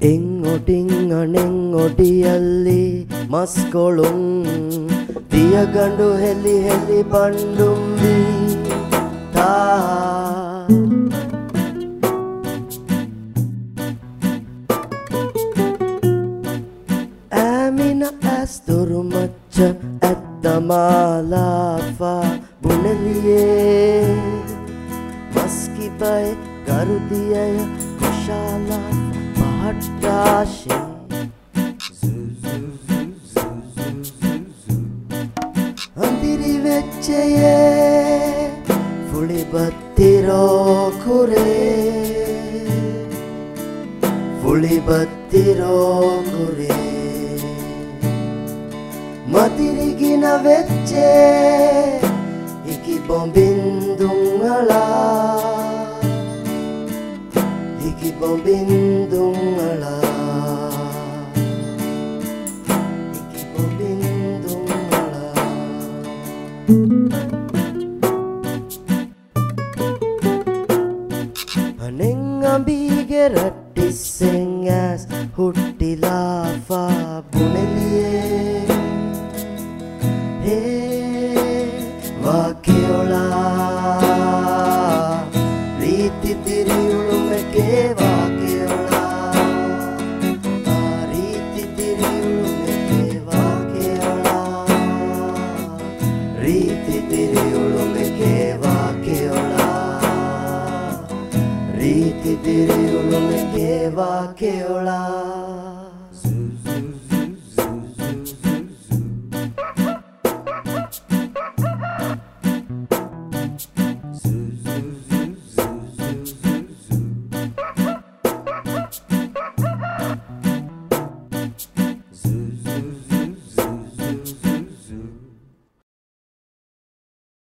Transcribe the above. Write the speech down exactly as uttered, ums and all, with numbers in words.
එං ඔටින් අනෙන් ඔටියල්ලි මස්කොළුන් දියගඬු හෙලි හෙලි බණ්ඩුම් වී තා ඈමින ඇස් දොරු මච්ච ඇත්තමාලාෆා බුණලියේ මස්කිබය ගරුදියය කොශාලා පහට්ටාශේ අඳිරි වෙච්චයේ ෆුලිබත්තිරෝ කුරේ ෆුලිබත්තිරෝ කුරේ මතිරිගින වෙච්චේ ඉකි බොම්බින්දුංගලා ඉකි බොම්බින්දුංගලා ඉකි බොම්බින්දුංගලා අනෙන් අඹීගේ රට්ටිස්සෙන් ඇස් හුට්ටිලාෆා බුණෙලියේ Hey, Vakiola, Riti Tiriulu Meke Vakiola, Riti Tiriulu Meke Vakiola, Riti Tiriulu Meke Vakiola, Riti Tiriulu Meke Vakiola.